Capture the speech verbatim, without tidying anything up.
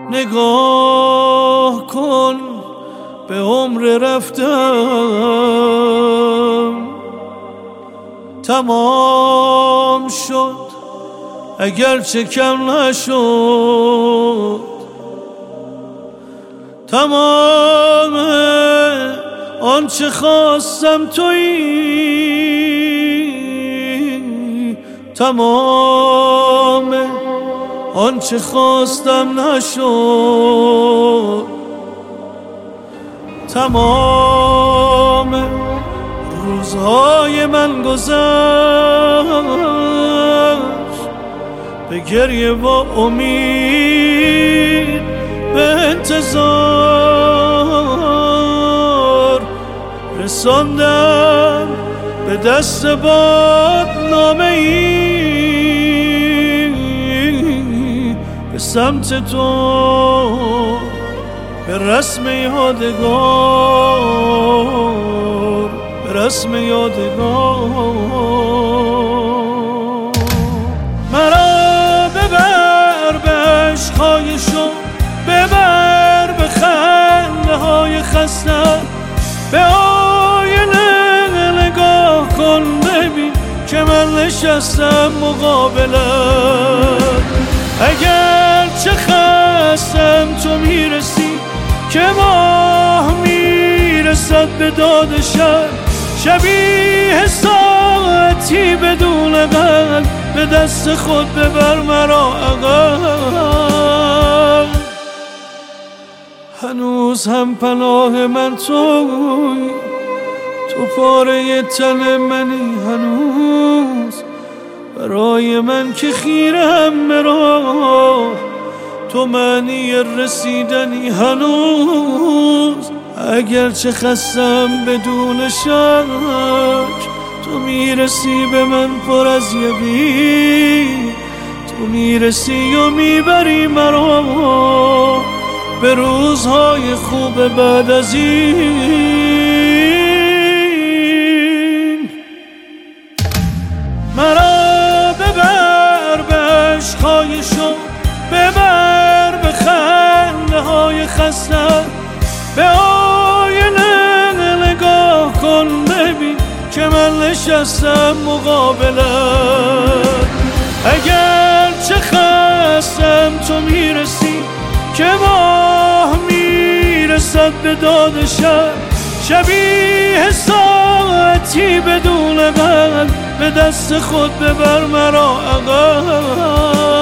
نگاه کن به عمر رفتم تمام شد اگرچه کم نشد، تمام آنچه خواستم تویی، تمام آنچه خواستم نشد، تمام روزهای من گذشت به گریه و امید، به انتظار رساندم به دست باد نامه ای به سمت تو، به رسم یادگار، به رسم یادگار. مرا ببر به عشقهای شو، ببر به خنده های خسته، به آینه نگاه کن ببین که من نشستم مقابلت. اگر چه خستم تو میرسی که ماه میرسد به داد شب، شبیه ساعتی بدون قلب به دست خود ببر مرا عقب. هنوز هم پناه من توی، تو پاره تن منی هنوز، برای من که خیرم به راه، تو معنی رسیدنی هنوز. اگرچه خستم بدون شک، تو میرسی به من پر از یقین، تو میرسی و میبری مرا به روزهای خوب بعد از این. مرا ببر به عشقهای شو، ببر به خنده های خسته، به آینه نگاه کن ببین که من نشستم مقابلت. اگر چه خستم تو میرسی که ماه میرسد به داد شب، شبیه ساعتی بدون قلب به دست خود ببر مرا عقب.